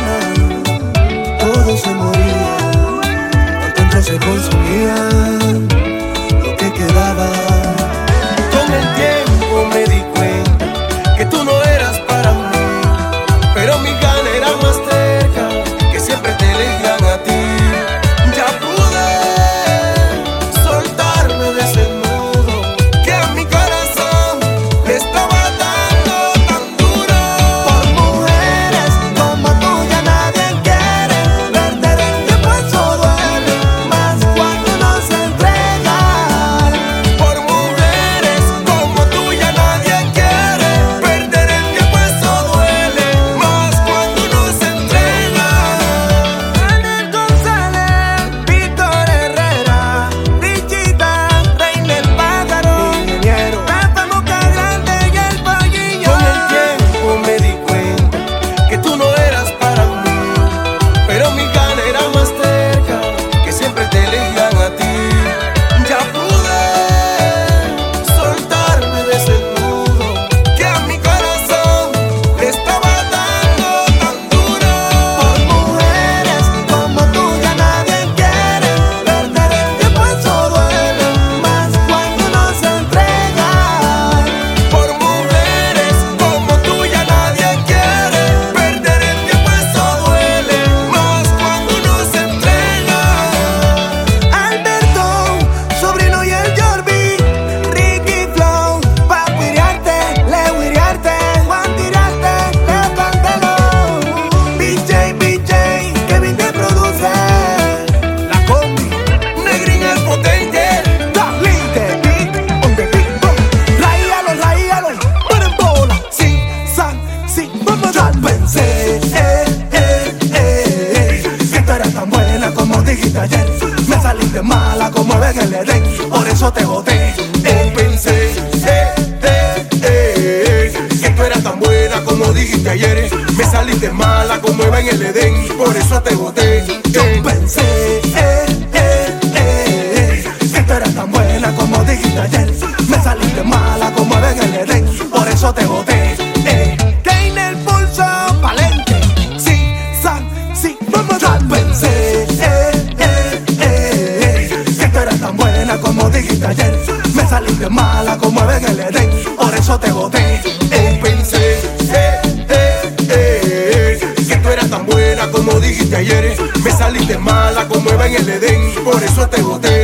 mañana todo se moría, por dentro se consumía lo que quedaba. Con el tiempo me di cuenta que tú no eras para mí, pero mi gana era más cerca, que siempre te elegían a ti. Ya pude soltarme de ese nudo que a mi corazón le estaba dando tan duro. Por mujeres como tú ya nadie quiere, perder el tiempo eso duele más cuando uno se entrega. Por mujeres como tú ya nadie quiere, perder el tiempo eso duele más cuando uno se entrega. Daniel González, Víctor Herrera, Richita, Reina el Pájaro, Ingeniero, Rafa Boca Grande y el Pollillo. Con el tiempo me di cuenta que tú no eras para mí, pero mi gana era más cerca, que siempre te elegían a ti. Ya pude soltarme de ese nudo que a mi corazón le estaba dando tan duro. Por mujeres como tú ya nadie quiere, perder el tiempo eso duele más cuando uno se entrega. Por mujeres como tú ya nadie quiere, perder el tiempo eso duele más cuando uno se entrega. Alberto, sobrino y el Jorbi, Ricky Flow, pa' guiriarte, le guiriarte, Juan tirarte, le cantelo. BJ, Kevin te produce, La Combi, Negrín el potente, Dali de beat, on the beat, boom. Raíalo, paren bola, sí, vamos a dar. Pensé, que tú eras tan buena como dijiste ayer, me saliste mala como en el Edén, por eso te boté. Pensé, que tú eras tan buena como dijiste ayer, me saliste mala como Eva en el Edén, por eso te boté. Yo pensé, que tú eras tan buena como dijiste ayer, me saliste mala como Eva en el Edén, por eso te boté. Tiene el pulso valente, sí, vamos a dar. Pensé, que tú eras tan buena como dijiste ayer, me saliste mala como Eva en el Edén, por eso te boté. Pensé, que tú eras tan buena como dijiste ayer, me saliste mala como Eva en el Edén, por eso te boté.